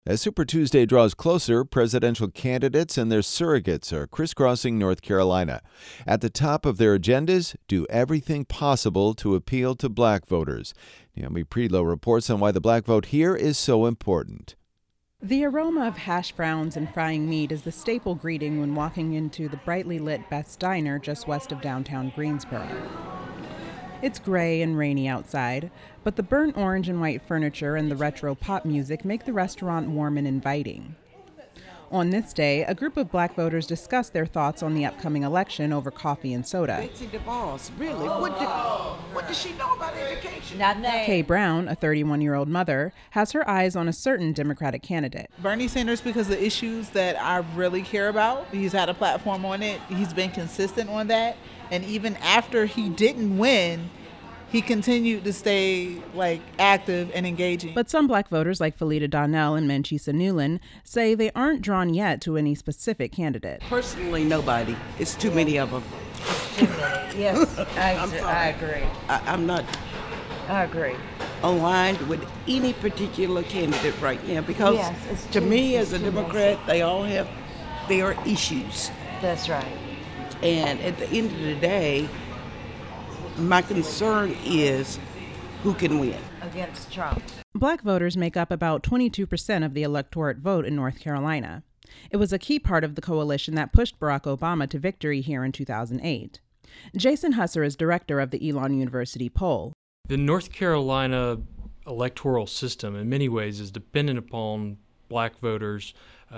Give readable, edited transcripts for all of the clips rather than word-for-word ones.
As Super Tuesday draws closer, presidential candidates and their surrogates are crisscrossing North Carolina. At the top of their agendas, do everything possible to appeal to black voters. Naomi Prelow reports on why the black vote here is so important. The aroma of hash browns and frying meat is the staple greeting when walking into the brightly lit Best Diner just west of downtown Greensboro. It's gray and rainy outside, but the burnt orange and white furniture and the retro pop music make the restaurant warm and inviting. On this day, a group of black voters discuss their thoughts on the upcoming election over coffee and soda. Betsy DeVos, really? What does she know about education? Nothing. Kay Brown, a 31-year-old mother, has her eyes on a certain Democratic candidate. Bernie Sanders, because of the issues that I really care about. He's had a platform on it. He's been consistent on that. And even after he didn't win, he continued to stay active and engaging. But some black voters like Felita Donnell and Manchisa Newland say they aren't drawn yet to any specific candidate. Personally, nobody. It's too many of them. Too many. Yes, I agree. I'm not I agree. aligned with any particular candidate right now because to me as a Democrat, they all have their issues. That's right. And at the end of the day, my concern is who can win. Against Trump. Black voters make up about 22% of the electorate vote in North Carolina. It was a key part of the coalition that pushed Barack Obama to victory here in 2008. Jason Husser is director of the Elon University poll. The North Carolina electoral system in many ways is dependent upon black voters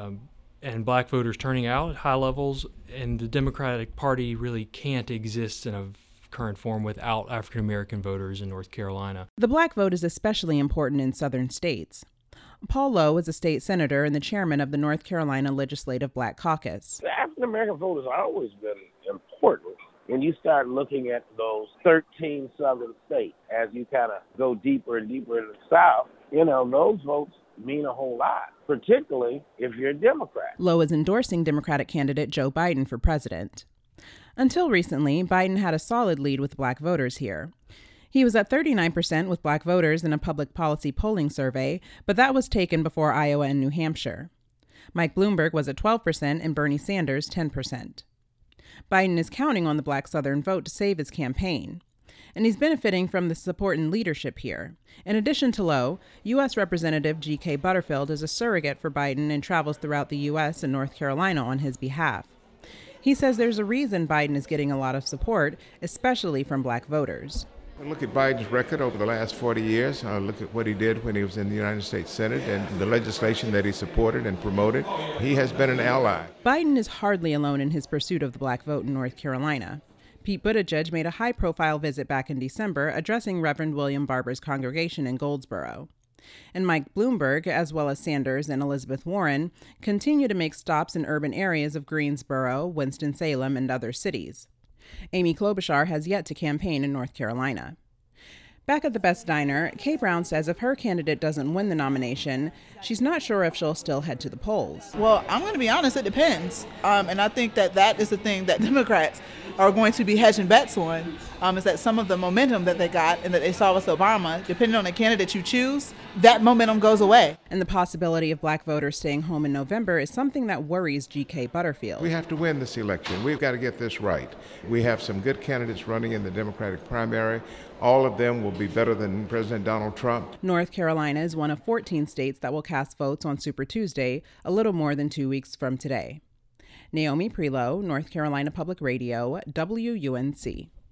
and black voters turning out at high levels, and the Democratic Party really can't exist in a current form without African American voters in North Carolina. The black vote is especially important in southern states. Paul Lowe is a state senator and the chairman of the North Carolina Legislative Black Caucus. The African American vote has always been important. When you start looking at those 13 southern states, as you kind of go deeper and deeper in the South, those votes mean a whole lot, particularly if you're a Democrat. Lowe is endorsing Democratic candidate Joe Biden for president. Until recently, Biden had a solid lead with black voters here. He was at 39% with black voters in a public policy polling survey, but that was taken before Iowa and New Hampshire. Mike Bloomberg was at 12% and Bernie Sanders 10%. Biden is counting on the black Southern vote to save his campaign, and he's benefiting from the support and leadership here. In addition to Lowe, U.S. Representative G.K. Butterfield is a surrogate for Biden and travels throughout the U.S. and North Carolina on his behalf. He says there's a reason Biden is getting a lot of support, especially from black voters. Look at Biden's record over the last 40 years. Look at what he did when he was in the United States Senate and the legislation that he supported and promoted. He has been an ally. Biden is hardly alone in his pursuit of the black vote in North Carolina. Pete Buttigieg made a high-profile visit back in December, addressing Reverend William Barber's congregation in Goldsboro. And Mike Bloomberg, as well as Sanders and Elizabeth Warren, continue to make stops in urban areas of Greensboro, Winston-Salem, and other cities. Amy Klobuchar has yet to campaign in North Carolina. Back at the Best Diner, Kay Brown says if her candidate doesn't win the nomination, she's not sure if she'll still head to the polls. Well, I'm going to be honest, it depends. And I think that is the thing that Democrats are going to be hedging bets on, is that some of the momentum that they got and that they saw with Obama, depending on the candidate you choose, that momentum goes away. And the possibility of black voters staying home in November is something that worries G.K. Butterfield. We have to win this election. We've got to get this right. We have some good candidates running in the Democratic primary. All of them will be better than President Donald Trump. North Carolina is one of 14 states that will cast votes on Super Tuesday, a little more than 2 weeks from today. Naomi Prelow, North Carolina Public Radio, WUNC.